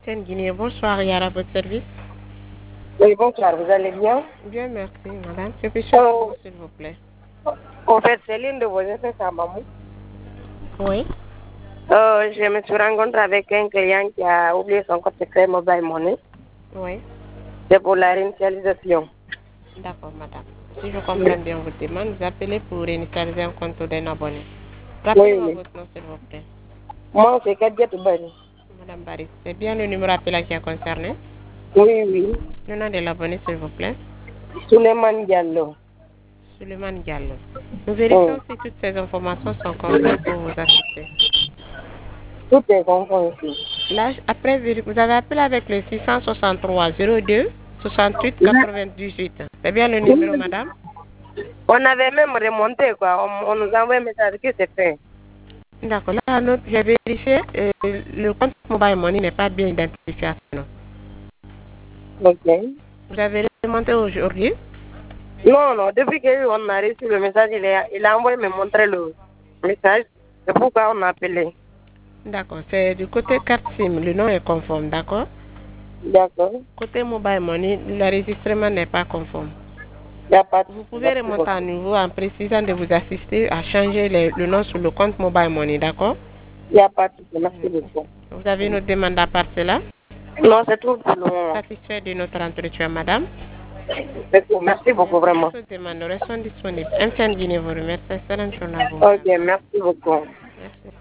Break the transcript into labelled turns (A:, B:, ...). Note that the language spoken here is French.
A: Tienne Guinée, bonsoir, Yara, à votre service.
B: Oui, bonsoir, vous allez bien?
A: Bien, merci, madame. Que puis-je faire pour vous, s'il vous plaît?
B: En fait, c'est l'une de vos effets à maman.
A: Oui.
B: Je me suis rencontrée avec un client qui a oublié son compte secret Mobile Money.
A: Oui.
B: C'est pour la réinitialisation.
A: D'accord, madame. Si je comprends bien votre demande, vous appelez pour réinitialiser un compte d'un abonné. Rappelez-moi
B: Oui.
A: votre nom, s'il vous plaît.
B: Moi, c'est Kadia Toubani.
A: Madame Baris, c'est bien le numéro appelé qui a concerné.
B: Oui.
A: Le nom de l'abonné, s'il vous plaît.
B: Suleiman Diallo.
A: Suleiman Diallo. Nous vérifions si toutes ces informations sont complètes pour vous assister.
B: Tout est compris.
A: Là, après, vous avez appelé avec le 663 02 68 98. C'est bien le numéro, madame?
B: On avait même remonté, quoi. On nous a envoyé un message que c'est fait.
A: D'accord. Là, j'ai vérifié. Le compte Mobile Money n'est pas bien identifié à ce nom.
B: Ok.
A: Vous avez remonté aujourd'hui?
B: Non, depuis qu'on a reçu le message, il a envoyé me montrer le message. C'est pourquoi on a appelé.
A: D'accord. C'est du côté carte SIM. Le nom est conforme, d'accord?
B: D'accord.
A: Côté Mobile Money, l'enregistrement n'est pas conforme.
B: Il n'y a pas de
A: Vous
B: souci.
A: pouvez remonter à nouveau en précisant de vous assister à changer le nom sur le compte Mobile Money, d'accord?
B: Il n'y a pas de souci. Merci beaucoup.
A: Vous avez une autre demande à part cela?
B: Non, c'est tout pour le moment.
A: Satisfait de notre entretien, madame?
B: C'est tout. Merci beaucoup, vraiment.
A: Toutes demandes restent disponibles. Un Guinée vous remercie. Excellente journée à vous.
B: Ok, merci beaucoup.
A: Merci.